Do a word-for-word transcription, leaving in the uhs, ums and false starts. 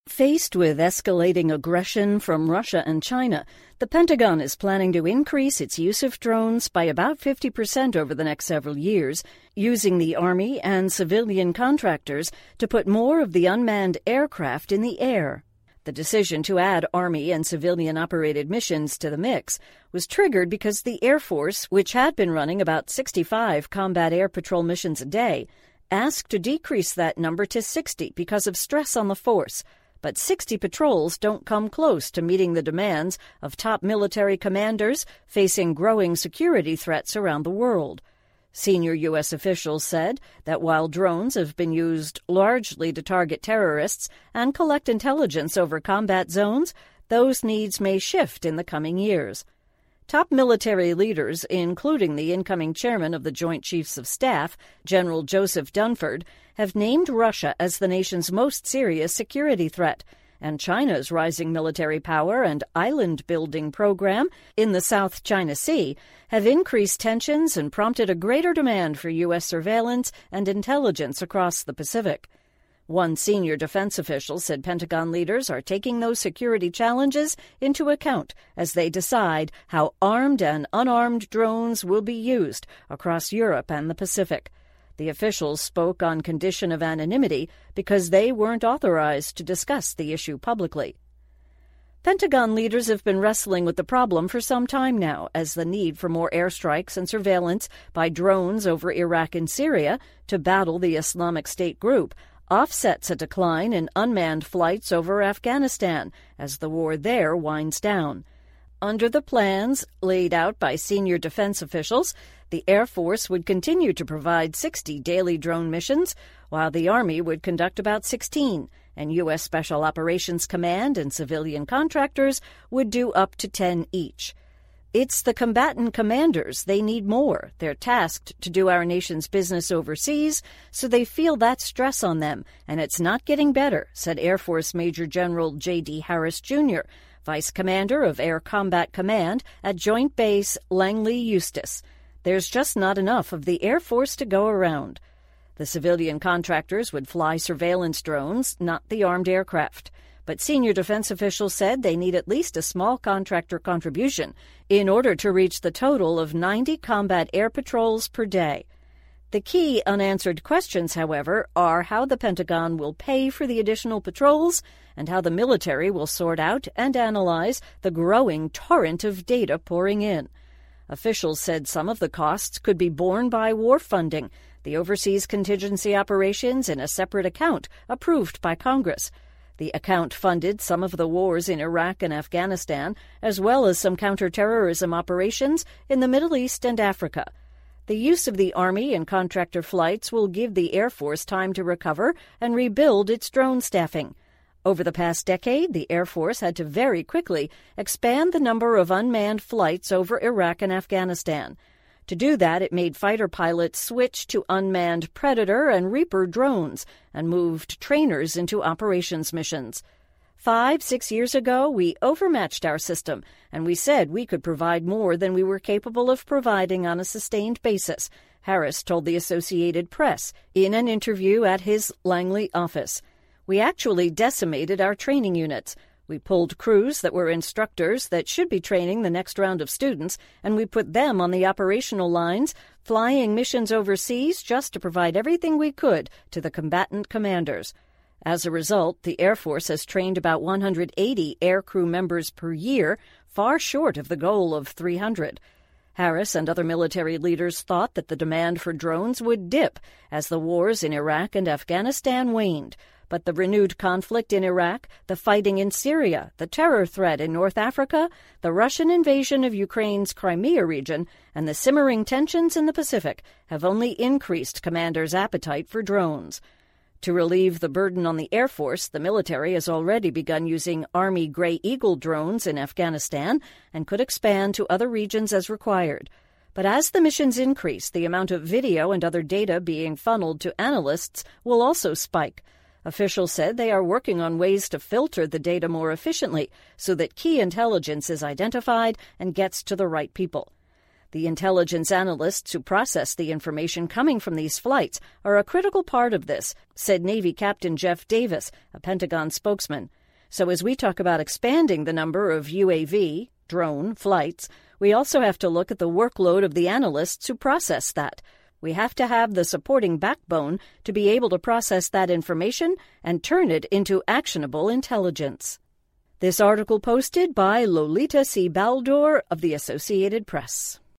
Faced with escalating aggression from Russia and China, the Pentagon is planning to increase its use of drones by about fifty percent over the next several years, using the Army and civilian contractors to put more of the unmanned aircraft in the air. The decision to add Army and civilian-operated missions to the mix was triggered because the Air Force, which had been running about sixty-five combat air patrol missions a day, asked to decrease that number to sixty because of stress on the force. But sixty patrols don't come close to meeting the demands of top military commanders facing growing security threats around the world. Senior U S officials said that while drones have been used largely to target terrorists and collect intelligence over combat zones, those needs may shift in the coming years. Top military leaders, including the incoming chairman of the Joint Chiefs of Staff, General Joseph Dunford, have named Russia as the nation's most serious security threat, and China's rising military power and island-building program in the South China Sea have increased tensions and prompted a greater demand for U S surveillance and intelligence across the Pacific. One senior defense official said Pentagon leaders are taking those security challenges into account as they decide how armed and unarmed drones will be used across Europe and the Pacific. The officials spoke on condition of anonymity because they weren't authorized to discuss the issue publicly. Pentagon leaders have been wrestling with the problem for some time now, as the need for more airstrikes and surveillance by drones over Iraq and Syria to battle the Islamic State group offsets a decline in unmanned flights over Afghanistan as the war there winds down. Under the plans laid out by senior defense officials, the Air Force would continue to provide sixty daily drone missions, while the Army would conduct about sixteen, and U S Special Operations Command and civilian contractors would do up to ten each. It's the combatant commanders. They need more. They're tasked to do our nation's business overseas, so they feel that stress on them, and it's not getting better, said Air Force Major General J D Harris Junior, Vice Commander of Air Combat Command at Joint Base Langley Eustis. There's just not enough of the Air Force to go around. The civilian contractors would fly surveillance drones, not the armed aircraft. But senior defense officials said they need at least a small contractor contribution in order to reach the total of ninety combat air patrols per day. The key unanswered questions, however, are how the Pentagon will pay for the additional patrols and how the military will sort out and analyze the growing torrent of data pouring in. Officials said some of the costs could be borne by war funding, the overseas contingency operations in a separate account approved by Congress. The account funded some of the wars in Iraq and Afghanistan, as well as some counterterrorism operations in the Middle East and Africa. The use of the Army and contractor flights will give the Air Force time to recover and rebuild its drone staffing. Over the past decade, the Air Force had to very quickly expand the number of unmanned flights over Iraq and Afghanistan. To do that, it made fighter pilots switch to unmanned Predator and Reaper drones and moved trainers into operations missions. Five, six years ago, we overmatched our system, and we said we could provide more than we were capable of providing on a sustained basis, Harris told the Associated Press in an interview at his Langley office. We actually decimated our training units. We pulled crews that were instructors that should be training the next round of students, and we put them on the operational lines, flying missions overseas just to provide everything we could to the combatant commanders. As a result, the Air Force has trained about one hundred eighty aircrew members per year, far short of the goal of three hundred. Harris and other military leaders thought that the demand for drones would dip as the wars in Iraq and Afghanistan waned. But the renewed conflict in Iraq, the fighting in Syria, the terror threat in North Africa, the Russian invasion of Ukraine's Crimea region, and the simmering tensions in the Pacific have only increased commanders' appetite for drones. To relieve the burden on the Air Force, the military has already begun using Army Gray Eagle drones in Afghanistan and could expand to other regions as required. But as the missions increase, the amount of video and other data being funneled to analysts will also spike. Officials said they are working on ways to filter the data more efficiently so that key intelligence is identified and gets to the right people. The intelligence analysts who process the information coming from these flights are a critical part of this, said Navy Captain Jeff Davis, a Pentagon spokesman. So as we talk about expanding the number of U A V, drone, flights, we also have to look at the workload of the analysts who process that. We have to have the supporting backbone to be able to process that information and turn it into actionable intelligence. This article posted by Lolita C. Baldor of the Associated Press.